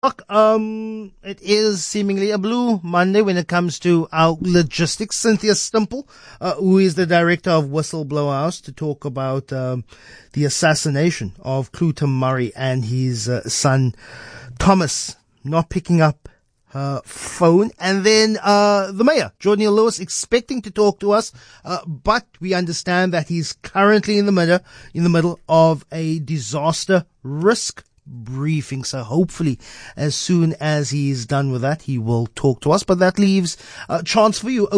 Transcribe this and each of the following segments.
It is seemingly a blue Monday when it comes to our logistics. Cynthia Stimple, who is the director of Whistleblower House, to talk about the assassination of Cloete Murray and his son Thomas, not picking up her phone. And then the mayor, Jordan Lewis, expecting to talk to us, but we understand that he's currently in the middle of a disaster risk briefing. So hopefully as soon as he's done with that, he will talk to us. But that leaves a chance for you,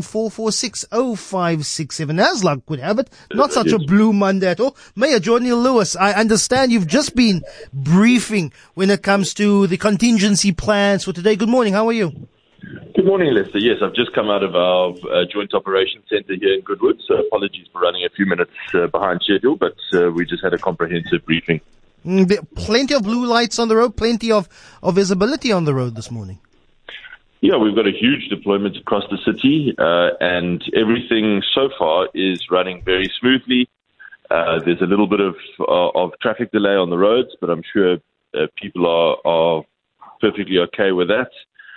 021-446-0567. As luck would have it, not such a blue Monday at all. Mayor Jordan Lewis, I understand you've just been briefing when it comes to the contingency plans for today. Good morning, how are you? Good morning, Lester. Yes, I've just come out of our Joint Operations Centre here in Goodwood, so apologies for running a few minutes behind schedule, but we just had a comprehensive briefing. There are plenty of blue lights on the road, plenty of visibility on the road this morning. Yeah, we've got a huge deployment across the city, and everything so far is running very smoothly. There's a little bit of traffic delay on the roads, but I'm sure people are perfectly okay with that.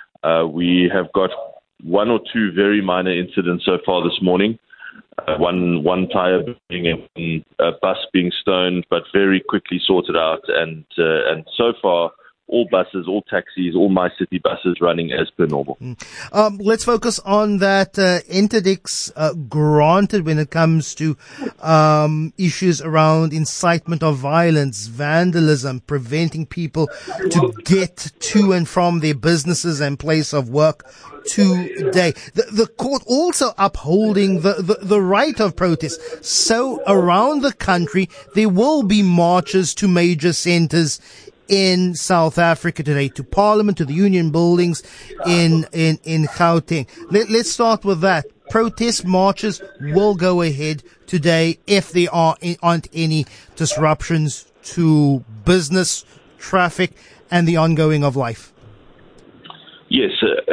We have got one or two very minor incidents so far this morning. One tire being a bus being stoned, but very quickly sorted out. And so far, all buses, all taxis, all My City buses running as per normal. Let's focus on that interdicts granted when it comes to issues around incitement of violence, vandalism, preventing people to get to and from their businesses and place of work today. The court also upholding the right of protest. So around the country, there will be marches to major centres in South Africa today, to Parliament, to the Union buildings in Gauteng. Let's start with that. Protest marches will go ahead today if there aren't any disruptions to business, traffic, and the ongoing of life. Yes,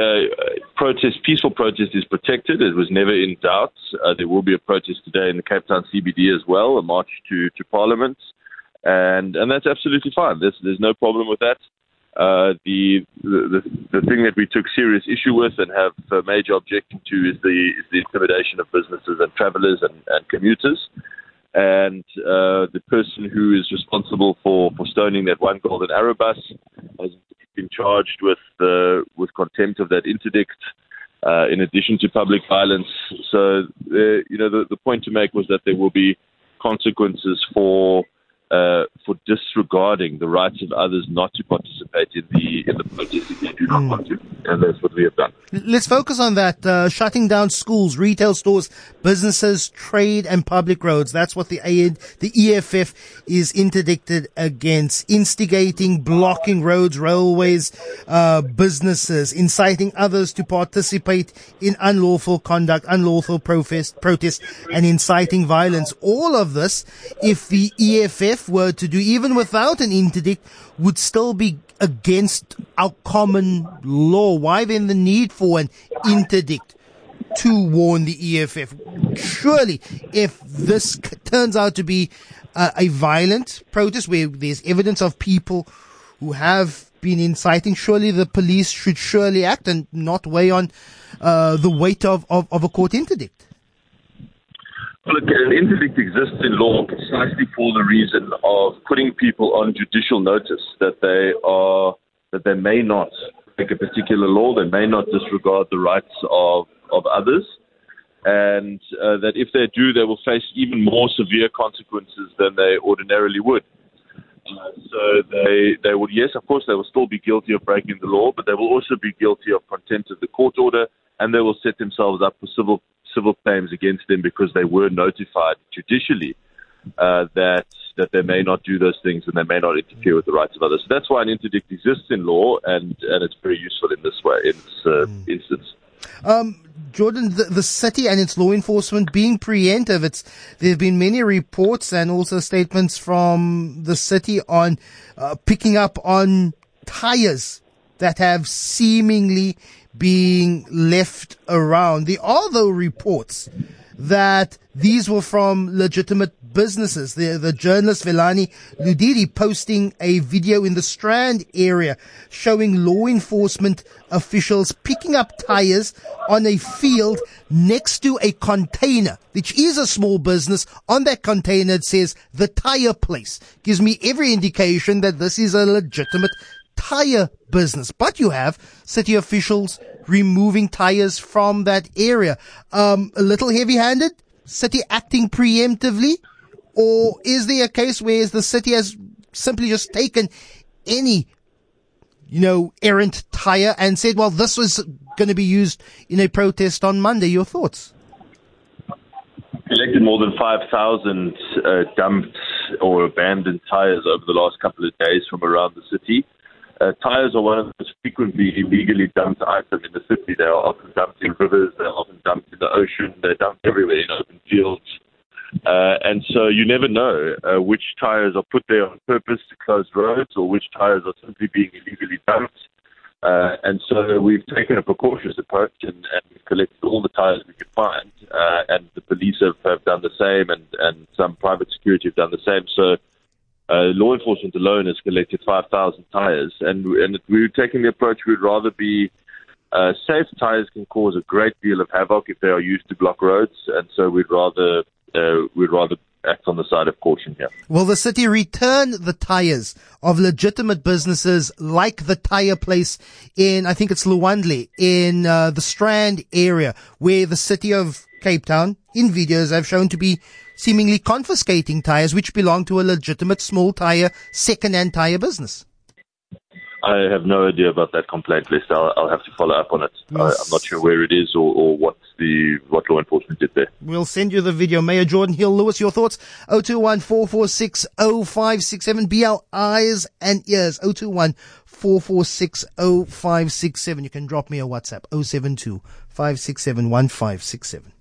peaceful protest is protected. It was never in doubt. There will be a protest today in the Cape Town CBD as well, a march to Parliament. And that's absolutely fine. There's no problem with that. The thing that we took serious issue with and have a major objection to is the intimidation of businesses and travellers and commuters. And the person who is responsible for stoning that one Golden Arrow bus has been charged with contempt of that interdict, in addition to public violence. So the point to make was that there will be consequences for disregarding the rights of others not to participate in the protest if they do not want to, and that's what we have done. Let's focus on that. Shutting down schools, retail stores, businesses, trade, and public roads. That's what the EFF is interdicted against. Instigating, blocking roads, railways, businesses, inciting others to participate in unlawful conduct, unlawful protest, and inciting violence. All of this, if the EFF were to do, even without an interdict, would still be against our common law. Why then the need for an interdict to warn the EFF? Surely, if this turns out to be a violent protest where there's evidence of people who have been inciting, surely the police should surely act and not weigh on the weight of a court interdict. Look, an interdict exists in law precisely for the reason of putting people on judicial notice that they may not make a particular law, they may not disregard the rights of others, and that if they do, they will face even more severe consequences than they ordinarily would. So they would, yes, of course, they will still be guilty of breaking the law, but they will also be guilty of contempt of the court order, and they will set themselves up for civil claims against them because they were notified judicially that they may not do those things and they may not interfere with the rights of others. So that's why an interdict exists in law, and it's very useful in this way, in this instance. Jordan, the city and its law enforcement being preemptive, there have been many reports and also statements from the city on picking up on tires that have seemingly being left around. There are, though, reports that these were from legitimate businesses. The journalist Velani Ludidi posting a video in the Strand area showing law enforcement officials picking up tires on a field next to a container, which is a small business. On that container it says the tire place. Gives me every indication that this is a legitimate tire business. But you have city officials removing tires from that area. A little heavy-handed? City acting preemptively? Or is there a case where the city has simply just taken any, errant tire and said, well, this was going to be used in a protest on Monday? Your thoughts? Collected more than 5,000 dumped or abandoned tires over the last couple of days from around the city. Tires are one of the most frequently illegally dumped items in the city. They are often dumped in rivers, they're often dumped in the ocean, they're dumped everywhere in open fields. And so you never know which tires are put there on purpose to close roads or which tires are simply being illegally dumped. And so we've taken a precautious approach and we've collected all the tires we could find. And the police have done the same and some private security have done the same. So law enforcement alone has collected 5,000 tires, and we're taking the approach we'd rather be safe. Tires can cause a great deal of havoc if they are used to block roads, and so we'd rather act on the side of caution here. Will the city return the tires of legitimate businesses like the tire place in, I think it's Luandle, in the Strand area, where the city of Cape Town, in videos, have shown to be seemingly confiscating tires which belong to a legitimate small tire, second-hand tire business? I have no idea about that complaint list. I'll have to follow up on it. Yes. I'm not sure where it is or what law enforcement did there. We'll send you the video. Mayor Jordan Hill-Lewis, your thoughts? 021-446-0567. Be our eyes and ears. 021-446-0567. You can drop me a WhatsApp. 072-567-1567.